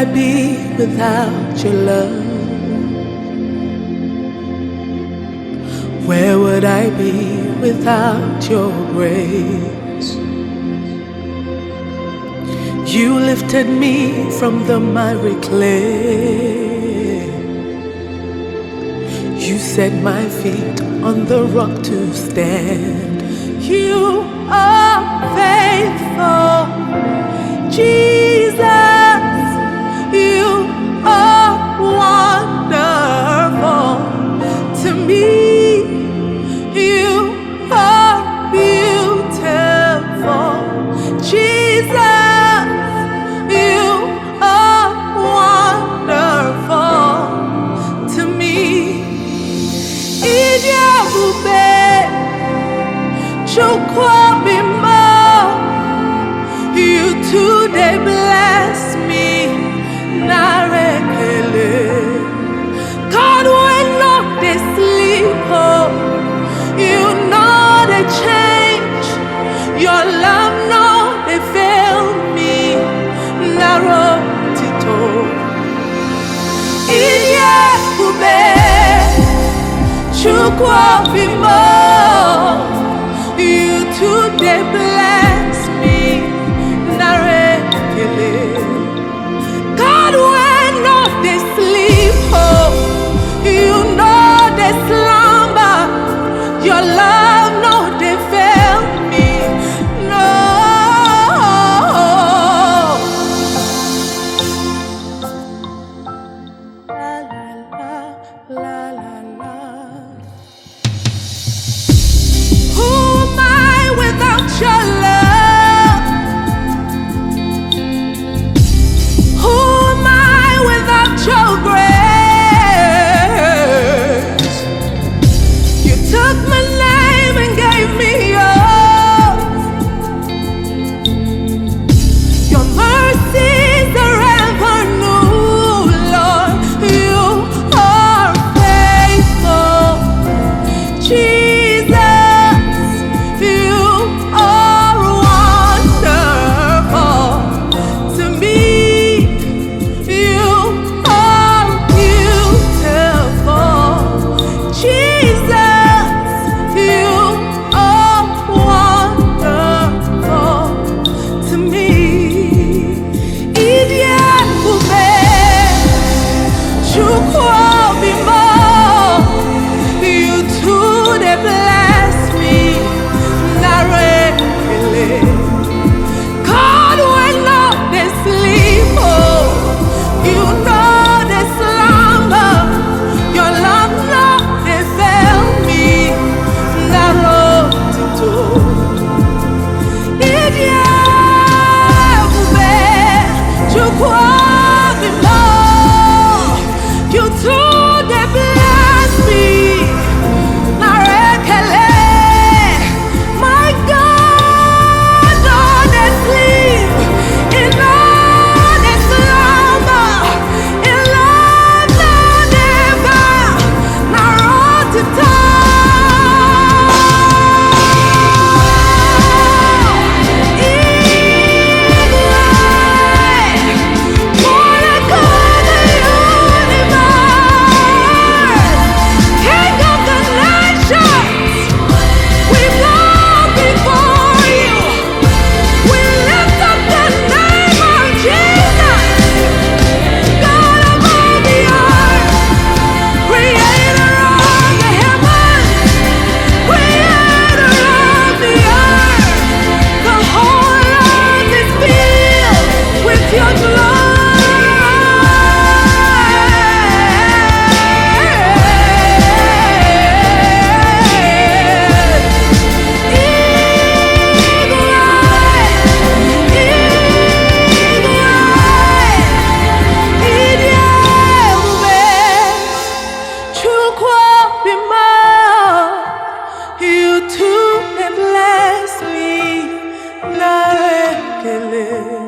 I be without your love? Where would I be without your grace? You lifted me from the miry clay. You set my feet on the rock to stand. You are faithful, Jesus. You are wonderful to me. You are beautiful, Jesus. You are wonderful to me. Idiabube, Chukwabimo, you today bless me. Narekele, God, when not they sleep, oh, you know they change. Your love, no, they fail me. Narotito, Idiabube, Chukwabimo, you today bless me. Narekele, God, when not they sleep, oh, you know they slumber. Your love, no, they fail me. No. La la la la la. Who am I without your love? Who am I without your grace? You took my name and gave me yours. Your mercies are ever new, Lord. You are faithful, Jesus. You are wonderful to me. You are beautiful, Jesus. You are wonderful to me. Idiabube, Chukwabimo, you today bless me. Narekele, God, when not they sleep, oh, you know they slumber. Your love, no, they fail me. Narotito, Idiabube, Chukwabimo, you today bless me. Narekele, my God, no, they sleep. In all they slumber. In love, no, never. Narotito, you too bless me. Narekele.